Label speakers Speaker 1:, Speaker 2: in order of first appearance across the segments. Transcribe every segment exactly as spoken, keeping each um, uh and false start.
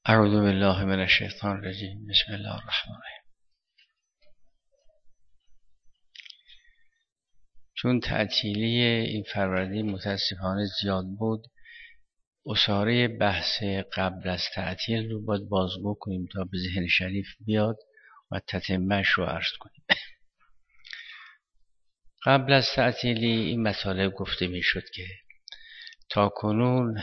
Speaker 1: اعوذ بالله من الشیطان الرجیم. بسم الله الرحمن الرحیم. چون تعطیلی این فروردین متاسفانه زیاد بود، اساره بحث قبل از تعطیل رو باید بازگو کنیم تا به ذهن شریف بیاد و تتمه‌اش رو عرض کنیم. قبل از تعطیلی این مطالب گفته می شد که تا کنون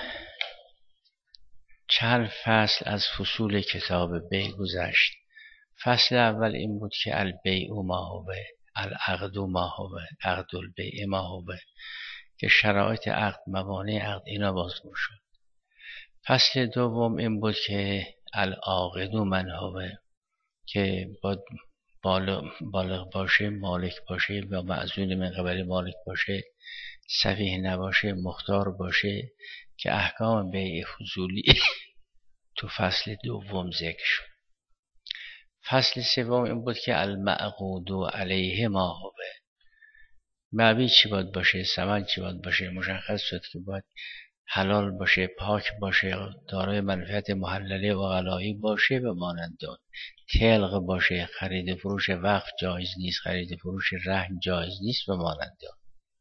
Speaker 1: چند فصل از فصول کتاب بیع گذشت. فصل اول این بود که البیع ما هو، العقد ما هو، عقد البیع ما هو، که شرایط عقد، موانع عقد اینا بازگو شد. فصل دوم این بود که العاقد من هو، که با بالغ باشه، مالک باشه یا معزول من قبل مالک باشه، سفیه نباشه، مختار باشه، که احکام بیع فضولی تو فصل دوم ذکر شد. فصل سوم این بود که المعقود علیه ما هو، مبیع چی باید باشه، ثمن چی باید باشه. مشخص شد که باید حلال باشه، پاک باشه، دارای منفعت محلله و غلایی باشه و مانند آن. طلق باشه، خرید فروش وقف جایز نیست، خرید فروش رهن جایز نیست و مانند آن.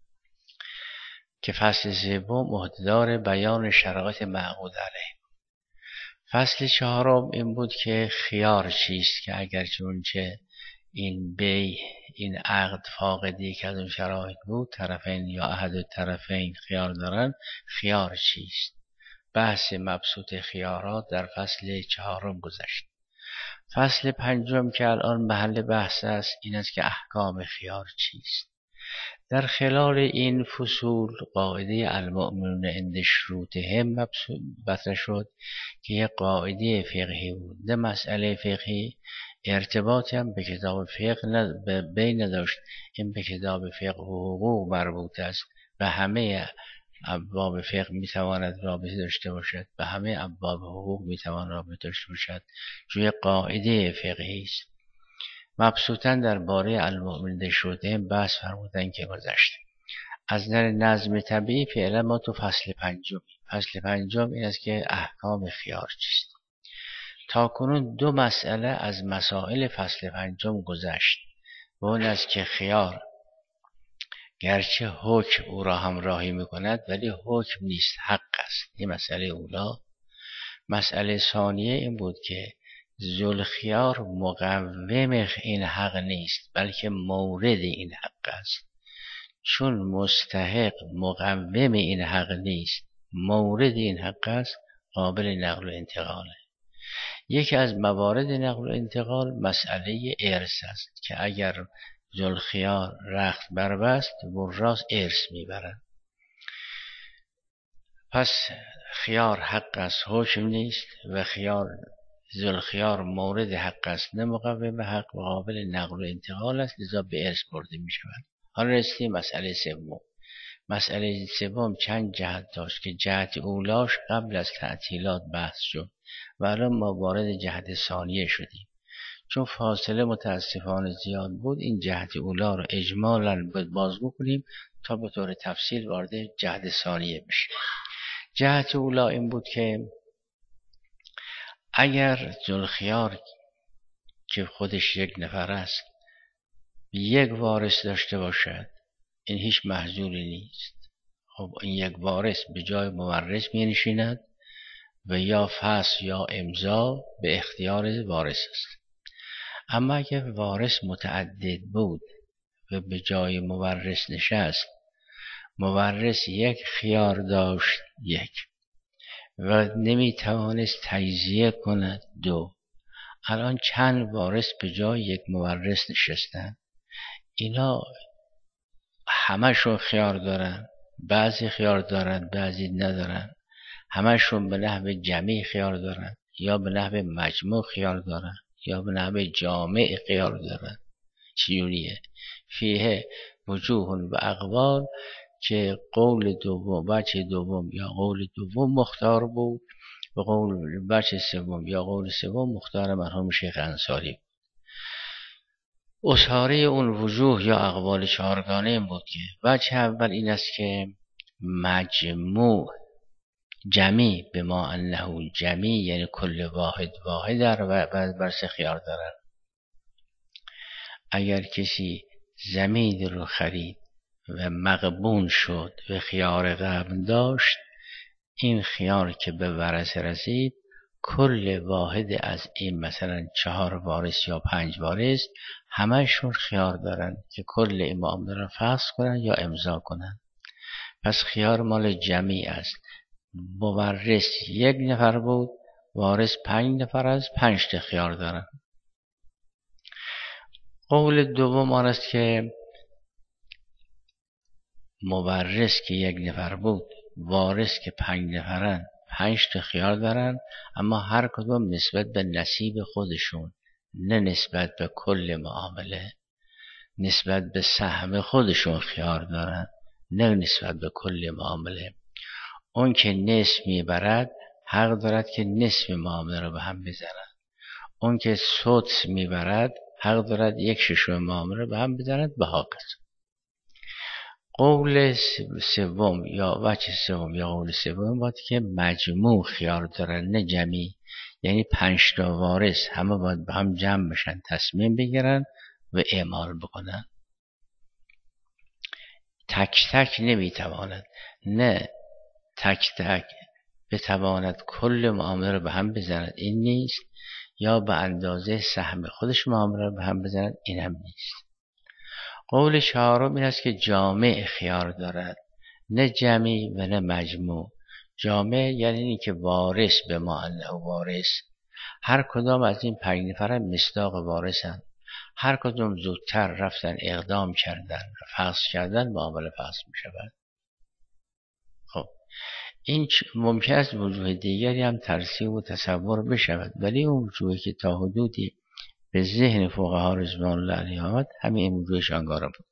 Speaker 1: که فصل سوم عهده‌دار بیان شرایط معقود علیه. فصل چهارم این بود که خیار چیست، که اگر چونچه این بیع، این عقد فاقدی که از اون شرایط بود، طرفین یا احد طرفین خیار دارن، خیار چیست. بحث مبسوط خیارات در فصل چهارم گذشت. فصل پنجم که الان محل بحث است این است که احکام خیار چیست. در خلال این فصول قاعده المؤمنون عند شروطهم مطرح شد که یک قاعده فقهی بود. نه مسئله فقهی ارتباطی هم به کتاب فقه به بین نداشت. این به کتاب فقه و حقوق مربوط است و همه ابواب فقه میتواند رابطه داشته باشد، و همه ابواب حقوق میتواند رابطه داشته باشد. چون قاعده فقهی است. مبسوطاً درباره المؤمنین شروطهم بحث فرمودن که گذشت. از نظر نظم طبیعی فعلا ما تو فصل پنجم. فصل پنجم این است که احکام خیار چیست. تا کنون دو مسئله از مسائل فصل پنجم گذشت، و اون است که خیار گرچه حکم او را همراهی میکند ولی حکم نیست، حق است. این مسئله اولا. مسئله ثانیه این بود که ذوالخیار مقوم این حق نیست، بلکه مورد این حق است. چون مستحق مقوم این حق نیست، مورد این حق است، قابل نقل و انتقاله. یکی از موارد نقل و انتقال مسئله ارث است که اگر ذوالخیار رخت بربست، وراث ارث میبرند. پس خیار حق است، حکم نیست، و خیار ذوالخیار مورد حق است، نه مقوم حق، و قابل نقل و انتقال است، لذا به ارث برده می شود. حالا رسیدیم مسئله سوم. مسئله سوم چند جهت داشت که جهت اولاش قبل از تعطیلات بحث شد و الان ما وارد جهت ثانیه شدیم. چون فاصله متاسفانه زیاد بود، این جهت اولا رو اجمالاً باید بازگو کنیم تا به طور تفصیل وارد جهت ثانیه بشیم. جهت اولا این بود که اگر ذوالخیار که خودش یک نفر است یک وارث داشته باشد، این هیچ محظوری نیست. خب این یک وارث به جای مورث می نشیند و یا فصل یا امضا به اختیار وارث است. اما اگر وارث متعدد بود و به جای مورث نشست، مورث یک خیار داشت، یک، و نمی توانست تجزیه کند، دو، الان چند وارث به جای یک مورث نشستن. اینا همشون خیار دارن، بعضی خیار دارن بعضی ندارن، همشون به نحو جمعی خیار دارن یا به نحو مجموع خیار دارن یا به نحو جامع خیار دارن. چیونیه فیه وجوه و اقوال، که قول دوم بچه دوم یا قول دوم مختار بود و قول بچه سوم یا قول سوم مختار مرحوم شیخ انصاری بود. اساره اون وجوه یا اقوال چهارگانه این بود که بچه اول این است که مجموع جمی به ما انه جمی یعنی کل واحد واحد در و بر سه خیار دارن. اگر کسی زمین رو خرید و مغبون شد و خیار غبن داشت، این خیار که به ورثه رسید کل واحد از این مثلا چهار وارث یا پنج وارث همشون خیار دارن که کل این معامله رو فسخ کنن یا امضا کنن. پس خیار مال جمعی است. مورث یک نفر بود، وارث پنج نفر است، پنج تا خیار دارن. قول دوم آن است که مورث که یک نفر بود، وارث که پنج نفرن، پنج تا خیار دارن، اما هر کدوم نسبت به نصیب خودشون، نه نسبت به کل معامله، نسبت به سهم خودشون خیار دارن، نه نسبت به کل معامله. اون که نصف میبرد حق دارد که نصف معامله رو به هم بزنن. اون که سدس میبرد حق دارد یک ششم معامله رو به هم بزنند به هاکذا. قول سوم یا وجه سوم یا قول سوم باید که مجموع خیار دارن نه جمعی، یعنی پنج تا وارث همه باید به هم جمع بشن، تصمیم بگیرن و اعمال بکنن. تک تک نمیتواند، نه تک تک بتواند کل معامله رو به هم بزند، این نیست، یا به اندازه سهم خودش معامله رو به هم بزند، این هم نیست. قول چهارم این است که جامع خیار دارد، نه جمعی و نه مجموع. جامع یعنی این که وارث به ما انه وارث، هر کدام از این پنج نفر مصداق وارثن، هر کدام زودتر رفتن اقدام کردن و فسخ کردن معامله فسخ می شود. خب این ممکن است وجوه دیگری هم ترسیم و تصور بشود، ولی اون وجوهی که تا حدودی به ذهن فقها رضوان الله علیهم آمد همین این وجوه شانگارا بود.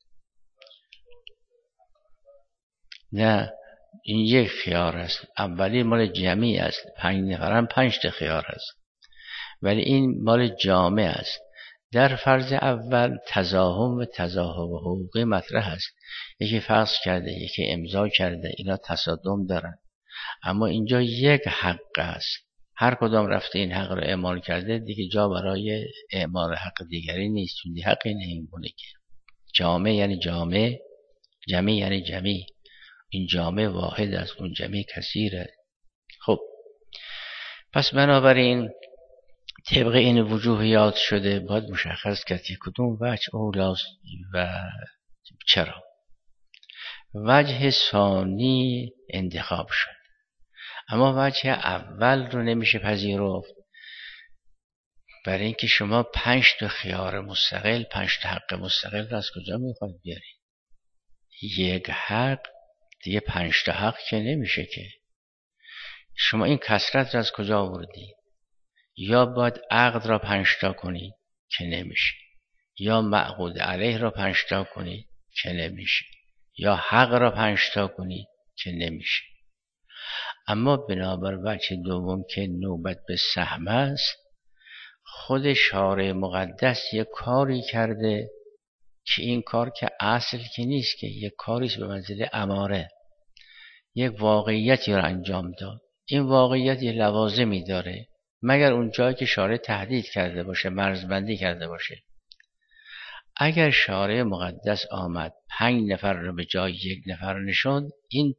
Speaker 1: نه این یک خیار است، اولی مال جمعی است، پنج نفرم پنج تا خیار است، ولی این مال جامع است. در فرض اول تزاحم و تزاحم حقوقی مطرح است، یکی فسخ کرده یکی امضا کرده، اینا تصادم دارن، اما اینجا یک حق است، هر کدام رفته این حق رو اعمال کرده، دیگه جا برای اعمال حق دیگری نیست، چون دیگه حقی نمیمونه که. جامع یعنی جامع، جمعی یعنی جمعی، این جامع واحد است، اون جمعی کثیره. خب پس بنابراین طبق این وجوه یاد شده باید مشخص کرد که کدوم وجه اولاست و چرا. وجه ثانی انتخاب شد، اما وجه اول رو نمیشه پذیرفت، برای اینکه شما پنج تا خیار مستقل، پنج تا حق مستقل رو از کجا میخواید بیارید؟ یک حق دیگه پنج تا حق که نمیشه که. شما این کثرت رو از کجا آوردید؟ یا باید عقد را پنج تا کنید که نمیشه، یا معقود علیه را پنج تا کنید که نمیشه، یا حق را پنج تا کنید که نمیشه. اما بنابر وجه دوم که نوبت به سهم است، خود شارع مقدس یک کاری کرده که این کار که اصل که نیست، که یک کاریست به منزله اماره، یک واقعیتی را انجام داد. این واقعیت یه لوازمی داره، مگر اون جایی که شارع تهدید کرده باشه، مرزبندی کرده باشه. اگر شارع مقدس آمد پنج نفر رو به جای یک نفر نشوند، این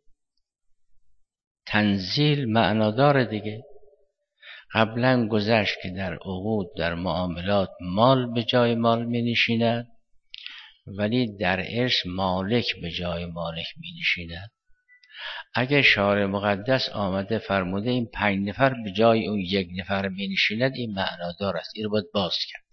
Speaker 1: تنزیل معنادار دیگه. قبلا گذشت که در عقود، در معاملات مال به جای مال می نشیند، ولی در ارث مالک به جای مالک می نشیند. اگر شارع مقدس آمده فرموده این پنج نفر به جای اون یک نفر می نشیند، این معنادار است، این رو باید باز کرد.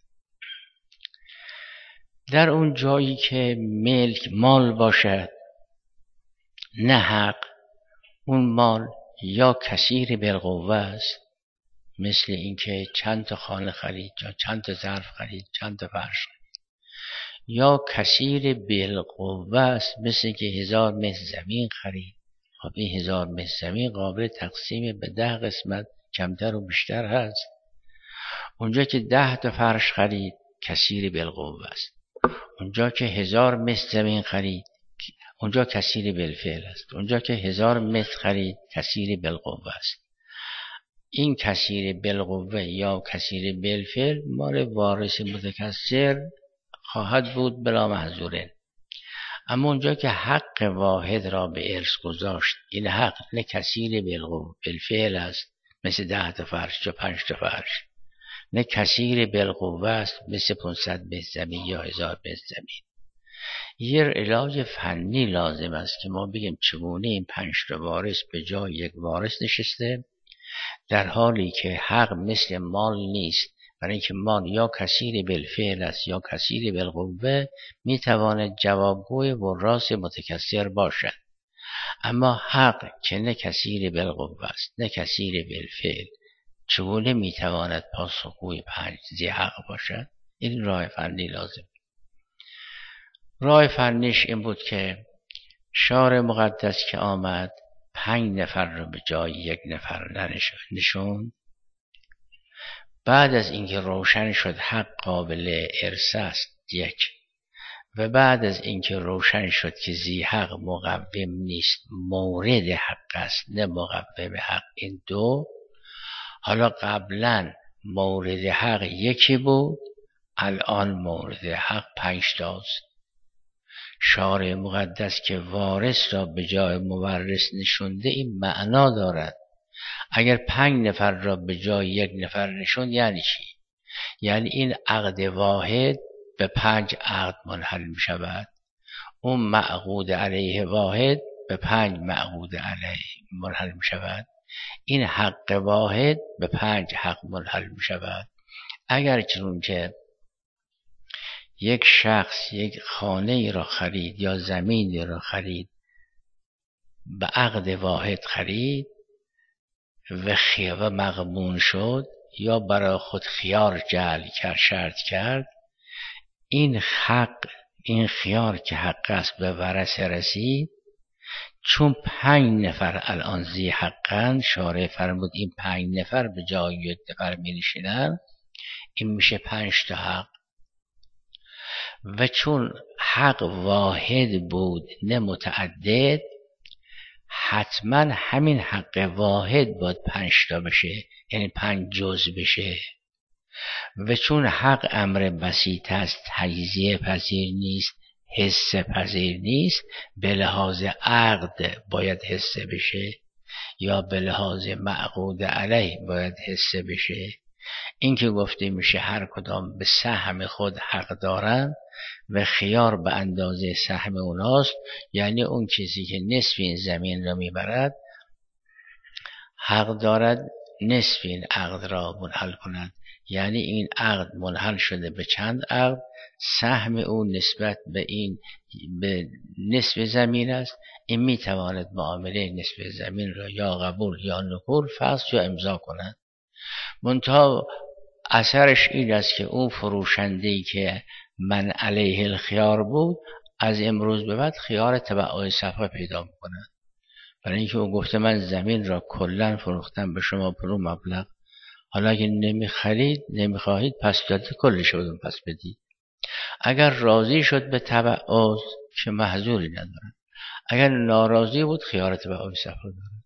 Speaker 1: در اون جایی که ملک مال باشد نه حق، اون مال یا کثیر بالقوه است، مثل اینکه چند تا خانه خرید یا چند تا ظرف خرید، چند تا فرش خرید، یا کثیر بالقوه است، مثل که هزار متر زمین خرید. خب این هزار متر زمین قابل تقسیم به ده قسمت کمتر و بیشتر هست. اونجا که ده تا فرش خرید کثیر بالقوه است، اونجا که هزار متر زمین خرید اونجا کثیر بالفعل است. اونجا که هزار متر خرید کثیر بالقوه است. این کثیر بالقوه یا کثیر بالفعل مال وارث متکثر خواهد بود بلا محظوره. اما اونجا که حق واحد را به ارث گذاشت، این حق نه کثیر بالقوه بالفعل است مثل ده تا فرش یا پنج تا فرش، نه کثیر بالقوه است مثل پانصد متر زمین یا هزار متر زمین. یه علاج فنی لازم است که ما بگیم چگونه این پنج تا وارث به جای یک وارث نشسته، در حالی که حق مثل مال نیست، برای اینکه مال یا کثیر بالفعل است یا کثیر بالقوه، میتواند جوابگوی وراث متکثر باشد. اما حق که نه کثیر بالقوه است نه کثیر بالفعل، چگونه میتواند پاسخگوی پنج ذی حق باشد؟ این راه فنی لازم. راه فنیش این بود که شارع مقدس که آمد پنج نفر رو به جای یک نفر نشون. بعد از اینکه روشن شد حق قابل ارث است یک، و بعد از اینکه روشن شد که ذی حق مقوم نیست مورد حق است نه مقوم حق، این دو. حالا قبلا مورد حق یکی بود، الان مورد حق پنج تاست. شارع مقدس که وارث را به جای مورث نشونده این معنا دارد. اگر پنج نفر را به جای یک نفر نشون یعنی چی؟ یعنی این عقد واحد به پنج عقد منحل می شود، اون معقود علیه واحد به پنج معقود علیه منحل می شود، این حق واحد به پنج حق منحل می شود. اگر چون که یک شخص یک خانه ای را خرید یا زمینی را خرید، به عقد واحد خرید و خیار و مغبون شد یا برای خود خیار جعل کرد شرط کرد، این حق این خیار که حق است به ورثه رسید، چون پنج نفر الان ذی حقن، شارع فرمود این پنج نفر به جای یک نفر می نشینن، این میشه پنج تا حق. و چون حق واحد بود نه متعدد، حتما همین حق واحد باید پنج تا بشه، یعنی پنج جز بشه. و چون حق امر بسیط است، تجزیه پذیر نیست، حس پذیر نیست، به لحاظ عقد باید حسه بشه یا به لحاظ معقود علیه باید حسه بشه. این که گفته میشه هر کدام به سهم خود حق دارن و خیار به اندازه سهم اوناست، یعنی اون کسی که نصف این زمین را میبرد حق دارد نصف این عقد را منحل کند. یعنی این عقد منحل شده به چند عقد، سهم اون نسبت به این به نصف زمین است. این میتواند معامله نصف زمین را یا قبول یا نکول، فسخ یا امضا کند. منتها اثرش این است که اون فروشنده‌ای که من علیه الخیار بود، از امروز به بعد خیار تبع صفقه پیدا میکنه، برای اینکه او گفته من زمین را کلا فروختم به شما پرو مبلغ، حالا اگه نمیخرید نمیخواهید پس داده کلش بدون پس بدید. اگر راضی شد به تبع که محظوری ندارد، اگر ناراضی بود خیار تبع صفقه دارد.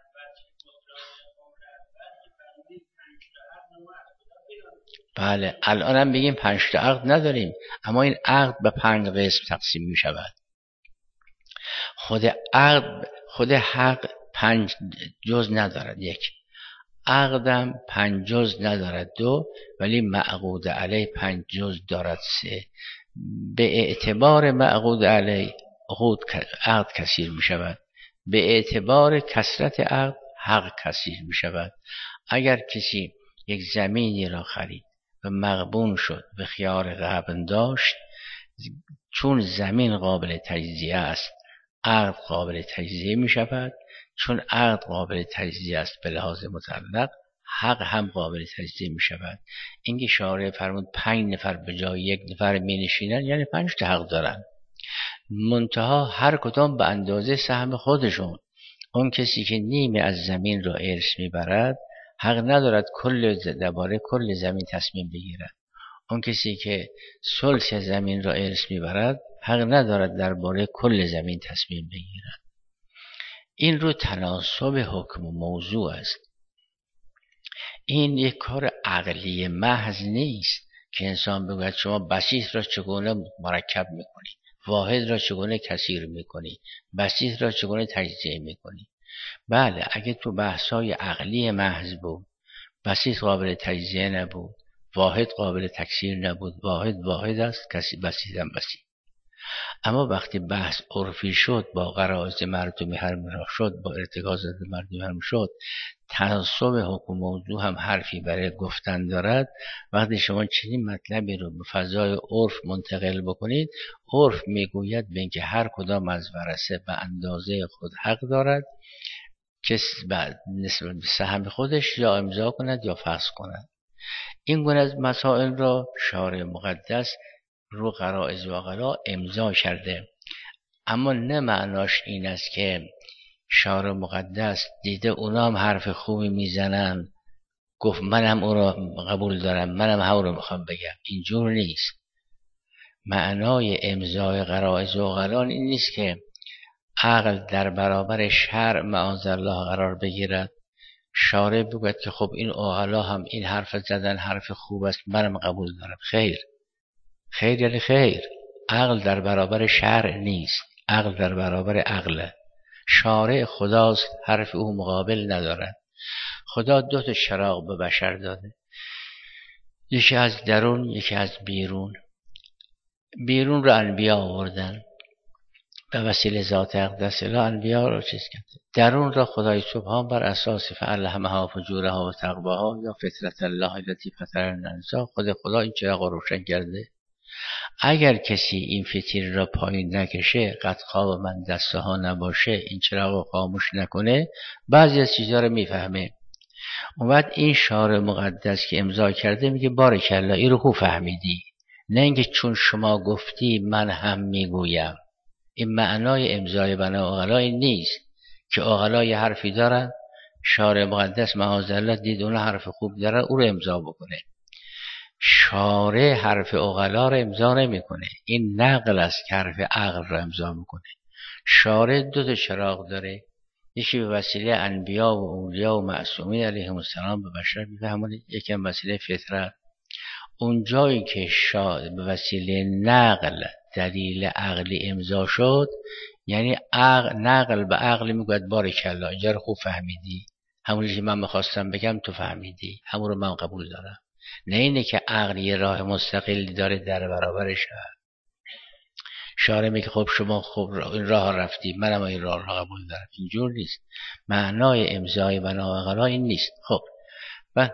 Speaker 1: بله الان هم بگیم پنج تا عقد نداریم، اما این عقد به پنج قسم تقسیم می شود. خود عقد خود حق پنج جز ندارد یک، عقدم پنج جز ندارد دو، ولی معقود علیه پنج جز دارد سه. به اعتبار معقود علیه عقد کثیر می شود، به اعتبار کثرت عقد حق کثیر می شود. اگر کسی یک زمینی را خرید و مغبون شد و خیار غبن داشت، چون زمین قابل تجزیه است عقد قابل تجزیه می شود، چون عقد قابل تجزیه است به لحاظ مطلق حق هم قابل تجزیه می شود. اینکه شارع فرمود پنج نفر به جای یک نفر می نشینن، یعنی پنج تا حق دارن، منتها هر کدام به اندازه سهم خودشون. اون کسی که نیمه از زمین را ارث می برد حق ندارد کل درباره کل زمین تصمیم بگیرد. اون کسی که ثلث زمین را ارث میبرد حق ندارد درباره کل زمین تصمیم بگیرد. این رو تناسب حکم و موضوع است. این یک کار عقلی محض نیست که انسان بگوید شما بسیط را چگونه مرکب میکنی، واحد را چگونه کثیر میکنی، بسیط را چگونه تجزیه میکنی. بله اگه تو بحثای عقلی محض بود، بسیط قابل تجزیه نبود، واحد قابل تکثیر نبود، واحد واحد است، کسی بسیط هم بسیط. اما وقتی بحث عرفی شد، با غرایز مردمی همراه شد، با ارتکازات مردمی همراه شد، تناسب حکم موضوع هم حرفی برای گفتن دارد. وقتی شما چنین مطلبی رو به فضای عرف منتقل بکنید، عرف میگوید به اینکه هر کدام از ورثه به اندازه خود حق دارد که نسبت به سهم خودش یا امضا کند یا فسخ کند. این گونه از مسائل را شارع مقدس رو غرایز و عقلا امضا کرده. اما نه معناش این است که شارع مقدس دیده اونا هم حرف خوبی میزنن، گفت منم اون رو قبول دارم، منم هم رو میخوام بگم. اینجور نیست. معنای امضای غرایز و عقلا این نیست که عقل در برابر شرع معاذالله قرار بگیرد، شارع بگوید که خب این عقلا هم این حرف زدن حرف خوب است، منم قبول دارم. خیر خیر یعنی خیر. عقل در برابر شرع نیست، عقل در برابر عقله. شارع خداست، حرف او مقابل ندارد. خدا دو تا چراغ به بشر داده، یکی از درون یکی از بیرون. بیرون رو انبیا آوردن به وسیله ذات اقدس اله، انبیا رو چیز کرده. درون را خدای سبحان بر اساس فعلهمها فجورها و تقواها یا فطرت الله التي فطر الناس، خود خدا این چراغ رو روشن کرده. اگر کسی این فتیل را پایین نکشه، قد خواب من دسته ها نباشه، این چراغ رو خاموش نکنه، بعضی از چیزها رو میفهمه. اون وقت این شارع مقدس که امضا کرده میگه بارکالله این رو خوب فهمیدی، نه اینکه چون شما گفتی من هم میگویم. این معنای امضای بنا عقلا این نیست که عقلا یه حرفی دارن، شارع مقدس معاذالله دید اون حرف خوب داره او رو امضا بکنه. شارع حرف عقلا رو امضا نمیکنه، این نقل است که حرف عقل رو امضا میکنه. شارع دو تا چراغ داره، یکی به وسیله انبیا و اولیا و معصومین علیهم السلام به بشر میفهمونه، یکی هم وسیله فطرت. اون جایی که شارع به وسیله نقل دلیل عقلی امضا شد، یعنی عقل نقل به عقل میگوید بارکالله اینجا رو خوب فهمیدی، همونی که من میخواستم بگم تو فهمیدی، همون رو من قبول دارم. نه اینه که عقل یه راه مستقلی داره در برابرش. شارع میگه خب شما خب این راه رفتی، منم این راه را قبول دارم. اینجور نیست. معنای امضای بنا و عقلا این نیست. خب و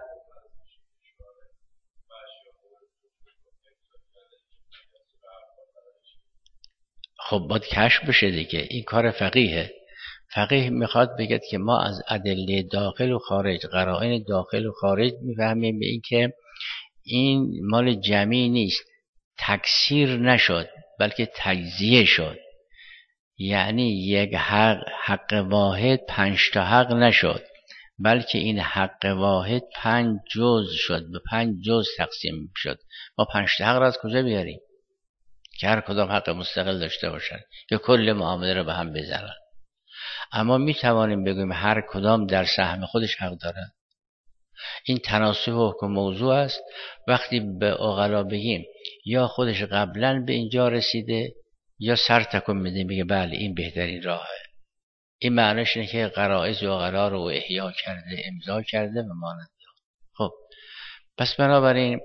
Speaker 1: خب باید کشف بشه دیگه. این کار فقیهه. فقیه میخواد بگه که ما از ادله داخل و خارج، قرائن داخل و خارج میفهمیم به این که این مال جمعی نیست، تکثیر نشد بلکه تجزیه شد. یعنی یک حق حق واحد پنج تا حق نشد، بلکه این حق واحد پنج جز شد، به پنج جز تقسیم شد. ما پنج تا حق را از کجا بیاریم که هر کدام حق مستقل داشته باشن که کل معامله رو به هم بزنن؟ اما می توانیم بگویم هر کدام در سهم خودش حق دارن. این تناسب حکم موضوع است. وقتی به عقلا بگیم یا خودش قبلا به اینجا رسیده یا سر تکون میده میگه بله این بهترین راهه. این معنیش اینه که غرایز و عقلا رو احیا کرده، امضا کرده و مانند. خب پس بنابراین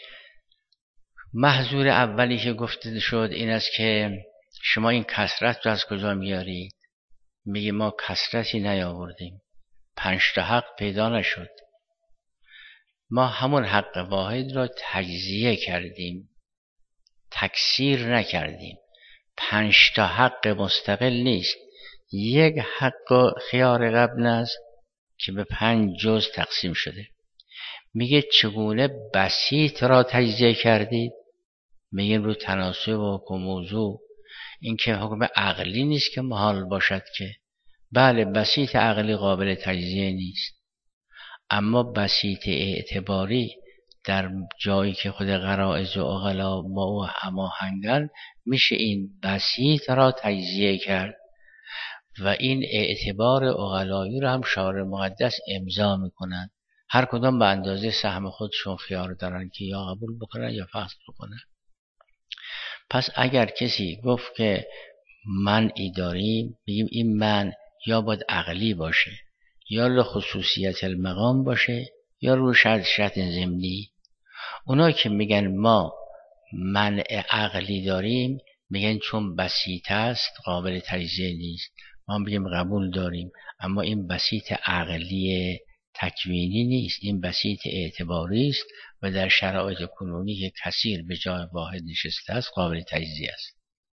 Speaker 1: محظور اولی که گفته شد این است که شما این کثرت رو از کجا میارید؟ میگه ما کثرتی نیاوردیم، پنج تا حق پیدا نشد، ما همون حق واحد را تجزیه کردیم، تکثیر نکردیم. پنج تا حق مستقل نیست، یک حق خیار قبل است که به پنج جز تقسیم شده. میگه چگونه بسیط را تجزیه کردید؟ میگه رو تناسب و حکم موضوع، این که حکم عقلی نیست که محال باشد که بله بسیط عقلی قابل تجزیه نیست، اما بسیط اعتباری در جایی که خود غرایز و عقلا با او هماهنگن میشه این بسیط را تجزیه کرد و این اعتبار عقلایی رو هم شارع مقدس امضا میکنن. هر کدام به اندازه سهم خودشون خیار دارن که یا قبول بکنن یا فسخ بکنن. پس اگر کسی گفت که منعی داریم، بگیم این من یا باید عقلی باشه یا لخصوصیت المقام باشه یا رو شرط شرط ضمنی. اونا که میگن ما منع عقلی داریم میگن چون بسیط است قابل تجزیه نیست. ما بگیم قبول داریم اما این بسیط عقلی تکوینی نیست، این بسیط اعتباری است و در شرایط کنونی که کثیر به جای واحد نشسته است قابل تجزیه است.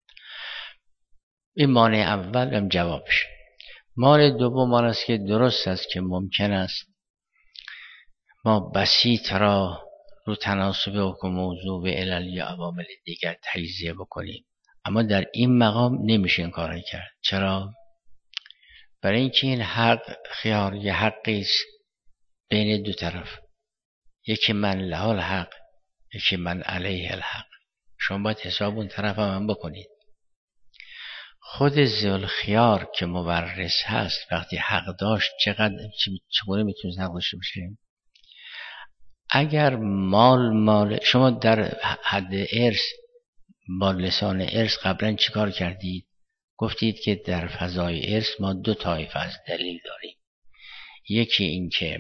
Speaker 1: این مانع اول هم جوابش. مانع دوم آن است که درست است که ممکن است ما بسیط را رو تناسب حکم موضوع به علل یا عوامل دیگر تجزیه بکنیم، اما در این مقام نمیشه این کار کرد. چرا؟ برای اینکه این حق خیار یه حقی است بین دو طرف، یکی من له الحق یکی من علیه الحق. شما باید حساب اون طرف هم, هم بکنید. خود ذوالخیار که مورث هست وقتی حق داشت چقدر چگونه میتونه حق داشته باشه؟ اگر مال مال شما در حد ارث با لسان ارث قبلا چیکار کردید؟ گفتید که در فضای ارث ما دو طایفه از دلیل داریم. یکی این که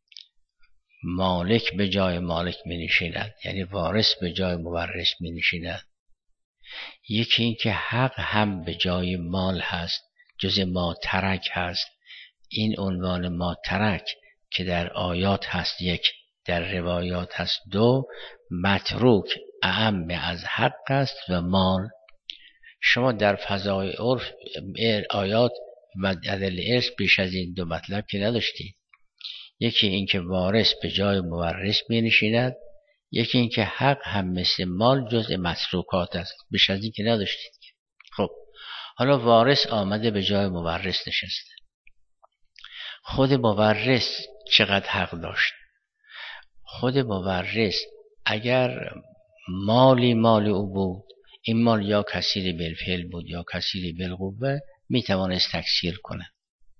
Speaker 1: مالک به جای مالک می نشیند، یعنی وارث به جای مورث می نشیند. یکی این که حق هم به جای مال هست، جز ما ترک هست. این عنوان ما ترک که در آیات هست یک، در روایات هست دو، متروک اعم از حق است و مال. شما در فضای عرف آیات و ادله ارث بیش از این دو مطلب که نداشتید. یکی این که وارث به جای مورث می نشیند، یکی این که حق هم مثل مال جزء متروکات است. بیش از این که نداشتید. خب حالا وارث آمده به جای مورث نشسته. خود مورث چقدر حق داشت؟ خود مورث اگر مالی مال او بود، این مال یا کثیر بالفعل بود یا کثیر بالقوه، می توانست تکثیر کنه.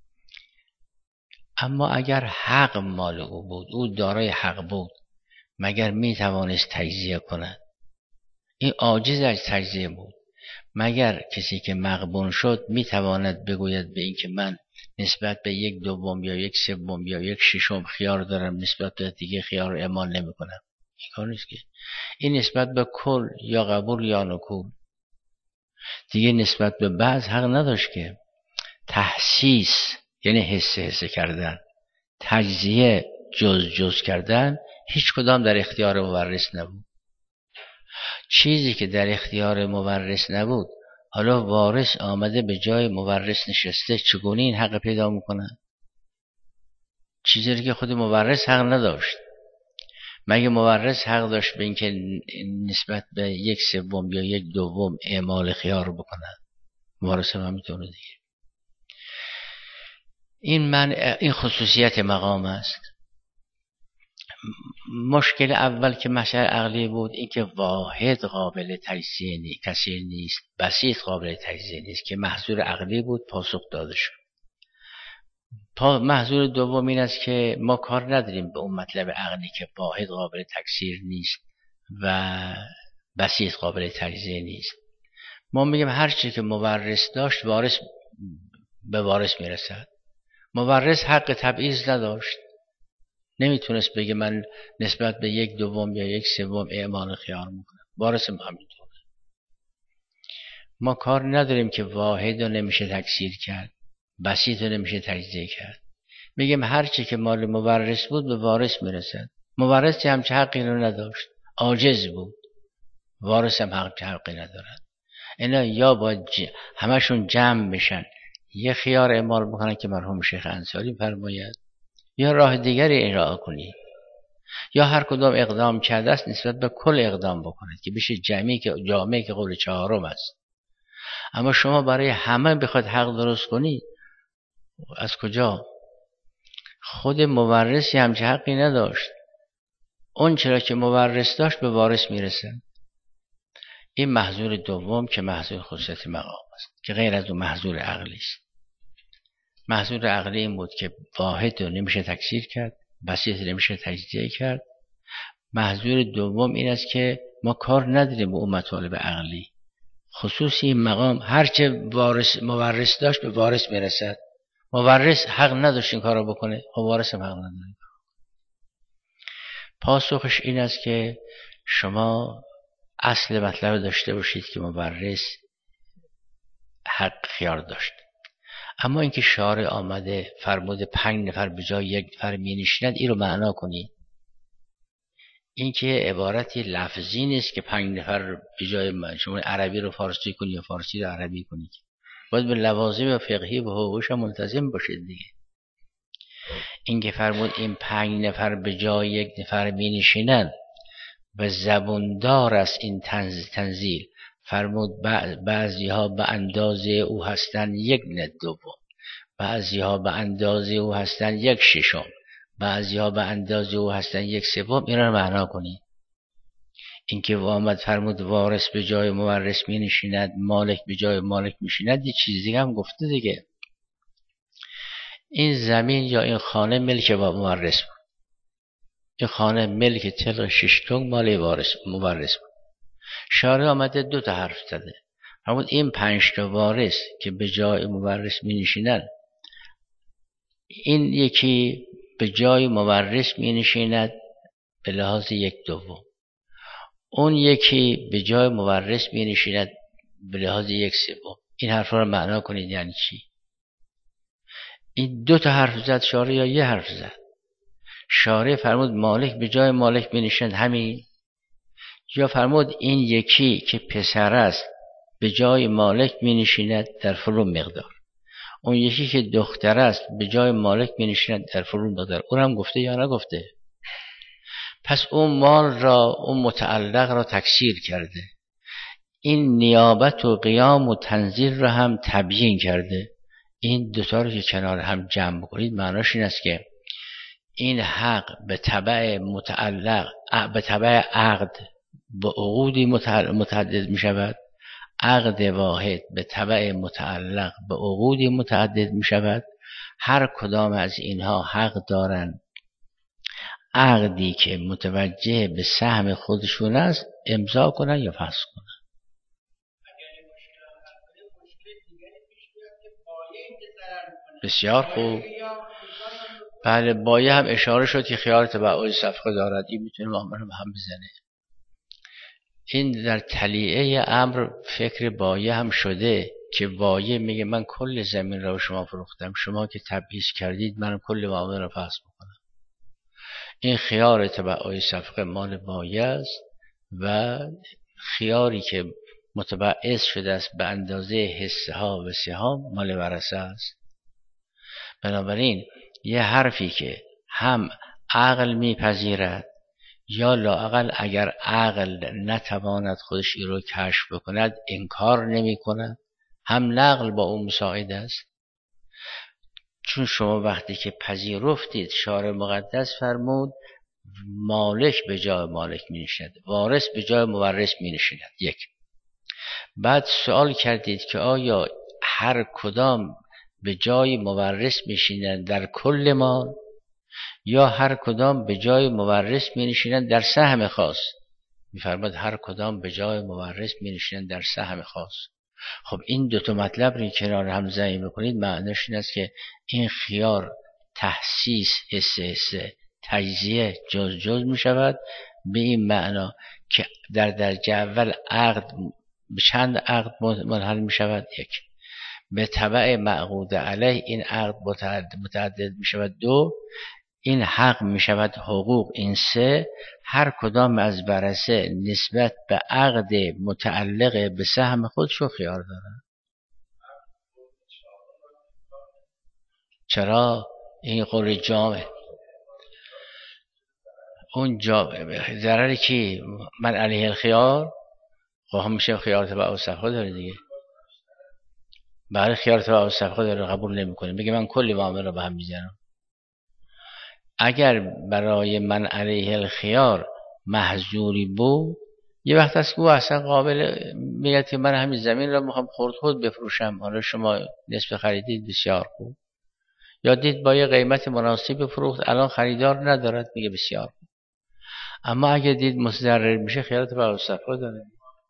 Speaker 1: اما اگر حق مال او بود، او دارای حق بود، مگر می توانست تجزیه کنه؟ این عاجز از تجزیه بود. مگر کسی که مغبون شد می تواند بگوید به این که من نسبت به یک دوم یا یک سوم یا یک ششم خیار دارم، نسبت به دیگه خیار اعمال نمی کنم؟ این کار نیست که. این نسبت به کل یا قبول یا نکول. دیگه نسبت به بعض حق نداشت که. تحسیس یعنی حسه حسه کردن، تجزیه جز جز کردن، هیچ کدام در اختیار مورث نبود. چیزی که در اختیار مورث نبود، حالا وارث آمده به جای مورث نشسته، چگونه این حق پیدا میکنه؟ چیزی که خود مورث حق نداشت. مگه مورث حق داشت به اینکه نسبت به یک سوم یا یک دوم اعمال خیار بکنه؟ مورث هم میتونه دیگه. این من این خصوصیت مقام است. مشکل اول که مسئله عقلی بود این که واحد قابل تجزیه نیست، کثیر نیست، بسیط قابل تجزیه نیست که محظور عقلی بود، پاسخ داده شد. محظور دوم این است که ما کار نداریم به اون مطلب عقلی که واحد قابل تکثیر نیست و بسیط قابل تجزیه نیست. ما میگیم هر چی که مورث داشت وارث به وارث میرسد. مورث حق تبعیض نداشت، نمیتونست بگه من نسبت به یک دوم یا یک سوم اعمال خیار میکنم. وارث هم همینطوره. ما کار نداریم که واحد رو نمیشه تکثیر کرد، بسیط رو نمیشه تجزیه کرد. میگیم هر چی که مال مورث بود به وارث میرسد. مورث همچه حقی رو نداشت، عاجز بود. وارث هم حق حقی ندارد. اینا یا باید همشون جمع بشن، یه خیار اعمال بکنن که مرحوم شیخ انصاری فرماید، یا راه دیگری ارائه کنید، یا هر کدام اقدام کرده است نسبت به کل اقدام بکنید که بشه جمعی که جامعی که قول چهارم است. اما شما برای همه بخواید حق درست کنید، از کجا؟ خود مورثی همچه حقی نداشت. اون چرا که مورث داشت به وارث میرسه. این محظور دوم که محظور خصوصیت مقام است که غیر از اون محظور عقلی است. محظور عقلی این بود که واحد رو نمیشه تکثیر کرد، بسیط نمیشه تجزیه کرد. محظور دوم این است که ما کار نداریم به اون مطالب عقلی. خصوصی این مقام هرچه وارث مورث داشت به وارث میرسد. مورث حق نداشت این کارو بکنه، خب وارث هم حق نداره. پاسخش این است که شما اصل مطلب داشته باشید که مورث حق خیار داشت. اما اینکه شارع آمده فرموده پنج نفر به جای یک نفر می نشینند، این رو معنا کنید. این که عبارتی لفظی نیست که پنج نفر به جای شما عربی رو فارسی کنید یا فارسی رو عربی کنید. باید به لوازم فقهی و حقوقش ملتزم باشید دیگه. این که فرمود این پنج نفر به جای یک نفر می نشینند و زبوندار است این تنزیل. فرمود بعضی ها به اندازه او هستند یک نه دوم، بعضی ها به اندازه او هستند یک ششم، بعضی ها به اندازه او هستند یک سوم. این رو معنا کنید. اینکه آمد فرمود وارث به جای مورث می نشیند، مالک به جای مالک می نشیند، یه چیز دیگه هم گفته دیگه. این زمین یا این خانه ملک با مورث بود. این خانه ملک طبق شش تنگ مال وارث مورث بود. شارع آمده دو تا حرف زده. فرمود این پنج تا وارث که به جای مورث می نشینند، این یکی به جای مورث می نشیند به لحاظ یک دوم، اون یکی به جای مورث می نشیند به لحاظ یک سوم. این حرف رو معنا کنید یعنی چی؟ این دو تا حرف زد شارع یا یه حرف زد؟ شارع فرمود مالک به جای مالک می نشیند همین، یا فرمود این یکی که پسر است به جای مالک می نشیند در فلان مقدار، اون یکی که دختر است به جای مالک می نشیند در فلان مقدار. اون هم گفته یا نگفته؟ پس اون مال را اون متعلق را تکثیر کرده. این نیابت و قیام و تنزیل را هم تبیین کرده. این دوتا رو که کنار هم جمع بکنید معناش این است که این حق به تبع متعلق به تبع عقد به عقودی متعدد می شود. عقد واحد به تبع متعلق به عقودی متعدد می شود. هر کدام از اینها حق دارند عقدی که متوجه به سهم خودشون است امضا کنن یا فسخ کنن. بسیار خوب. بله، بایه هم اشاره شد که خیار تبعی صفقه دارد. این میتونه معامله هم بزنه. این در تلیعه امر فکر بایه هم شده که بایه میگه من کل زمین را به شما فروختم، شما که تبعیض کردید من کل معامله را فسخ میکنم. این خیار تبعی صفقه مال بایه است و خیاری که متبعض شده است به اندازه حصه ها و سهام مال ورثه است. بنابراین یه حرفی که هم عقل میپذیرد یا لااقل اگر عقل نتواند خودش این رو کشف بکند انکار نمی کند، هم نقل با اون مساعد است. چون شما وقتی که پذیرفتید شارع مقدس فرمود مالک به جای مالک می نشیند، وارث به جای مورث می نشیند. یک. بعد سوال کردید که آیا هر کدام به جای مورث می نشینند در کل مال یا هر کدام به جای مورث می نشینند در سهم خاص؟ می فرماد هر کدام به جای مورث می نشینند در سهم خاص. خب این دو تا مطلب رو کنار هم ضعی بکنید معنیش این است که این خیار تحسیس حصه حصه تجزیه جز جز می شود، به این معنا که در درجه اول عقد به چند عقد منحل می شود. یک. به تبع معقود علیه این عقد متعدد می شود. دو. این حق می شود حقوق. این سه. هر کدام از ورثه نسبت به عقد متعلق به سهم خودشو خیار دارن. چرا؟ این قول جامع اون جامع ضرری که من علیه الخیار خواهم میشه خیار تبع و صفقه داره دیگه. برای خیار تبع و صفقه داره قبول نمی کنیم، بگه من کلی معامله رو به هم میزنم. اگر برای من علیه الخیار محظوری بود، یه وقت است که او اصلا قابل میگه که من همین زمین را میخوام خرد خود بفروشم، حالا شما نصف خریدید، بسیار خوب. یا دید با یه قیمت مناسب بفروخت، الان خریدار ندارد، میگه بسیار خوب. اما اگر دید متضرر میشه، خیالات با صفا داره.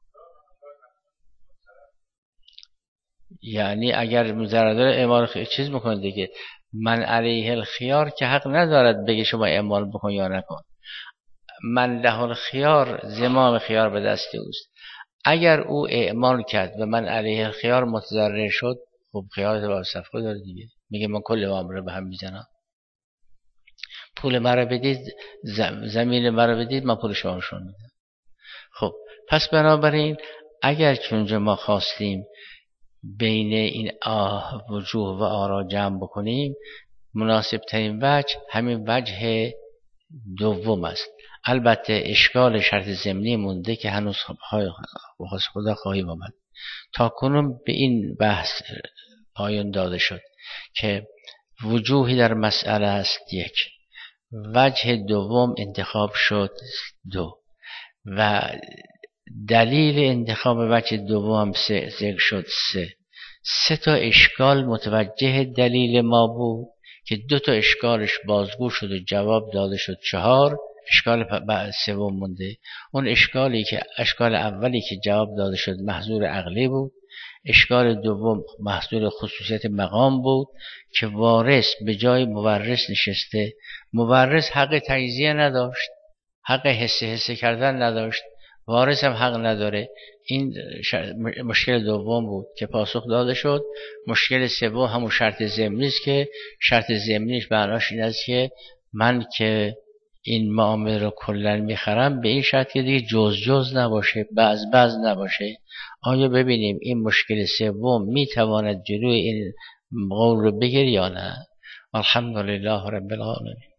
Speaker 1: یعنی اگر مضرر داره اعمال خ... چیز میکنه دیگه. من علیه الخیار که حق ندارد بگه شما اعمال بکن یا نکن. من له الخیار، زمام خیار به دست اوست. اگر او اعمال کرد و من علیه الخیار متضرر شد، خب خیالات با صفا داره دیگه. میگه من کل عمر به هم میزنم، پول مرا بدید، زمین مرا بدید، من پول شما رو میدم. خب پس بنابراین اگر که اونجا ما خواستیم بین این آه وجوه و آرا جمع بکنیم، مناسب ترین وجه همین وجه دوم است. البته اشکال شرط ضمنی مونده که هنوز خواست خدا خواهیم آمد. تا کنون به این بحث پایان داده شد که وجوهی در مسئله است یک، وجه دوم انتخاب شد دو، و دلیل انتخاب وجه دوم سه ذکر شد سه. سه تا اشکال متوجه دلیل ما بود که دو تا اشکالش بازگو شد و جواب داده شد چهار. اشکال سوم مونده. اون اشکالی که اشکال اولی که جواب داده شد محظور عقلی بود. اشکال دوم محظور خصوصیت مقام بود که وارث به جای مورث نشسته. مورث حق تجزیه نداشت، حق حسه حسه کردن نداشت، وارث هم حق نداره. این مشکل دوم بود که پاسخ داده شد. مشکل سوم همون شرط ضمنی است که شرط ضمنیش معناش این است که من که این معامله رو کلا میخرم به این شرط که دیگه جز جز نباشه، بعض بعض نباشه. آیا ببینیم این مشکل سوم میتواند جلوی این قول رو بگیره یا نه؟ الحمدلله رب العالمین.